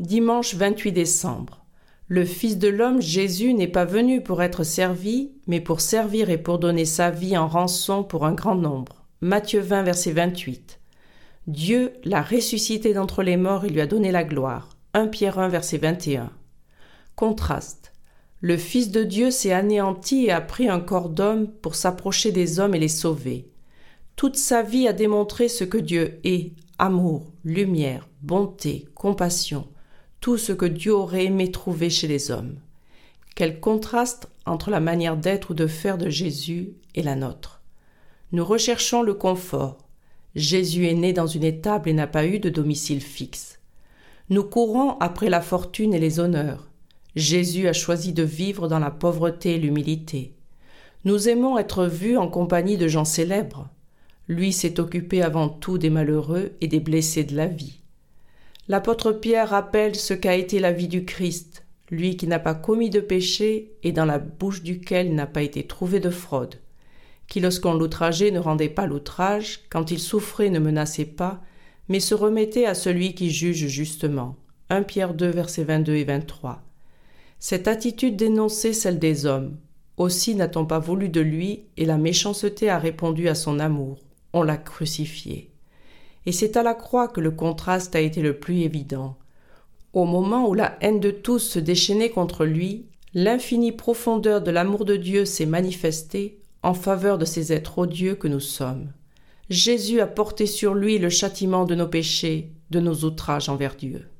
Dimanche 28 décembre. Le Fils de l'homme, Jésus, n'est pas venu pour être servi, mais pour servir et pour donner sa vie en rançon pour un grand nombre. Matthieu 20, verset 28. Dieu l'a ressuscité d'entre les morts et lui a donné la gloire. 1 Pierre 1, verset 21. Contraste. Le Fils de Dieu s'est anéanti et a pris un corps d'homme pour s'approcher des hommes et les sauver. Toute sa vie a démontré ce que Dieu est, amour, lumière, bonté, compassion, tout ce que Dieu aurait aimé trouver chez les hommes. Quel contraste entre la manière d'être ou de faire de Jésus et la nôtre. Nous recherchons le confort. Jésus est né dans une étable et n'a pas eu de domicile fixe. Nous courons après la fortune et les honneurs. Jésus a choisi de vivre dans la pauvreté et l'humilité. Nous aimons être vus en compagnie de gens célèbres. Lui s'est occupé avant tout des malheureux et des blessés de la vie. L'apôtre Pierre rappelle ce qu'a été la vie du Christ, lui qui n'a pas commis de péché et dans la bouche duquel il n'a pas été trouvé de fraude, qui lorsqu'on l'outrageait ne rendait pas l'outrage, quand il souffrait ne menaçait pas, mais se remettait à celui qui juge justement. 1 Pierre 2, versets 22 et 23. Cette attitude dénonçait celle des hommes. Aussi n'a-t-on pas voulu de lui, et la méchanceté a répondu à son amour. On l'a crucifié. Et c'est à la croix que le contraste a été le plus évident. Au moment où la haine de tous se déchaînait contre lui, l'infinie profondeur de l'amour de Dieu s'est manifestée en faveur de ces êtres odieux que nous sommes. Jésus a porté sur lui le châtiment de nos péchés, de nos outrages envers Dieu.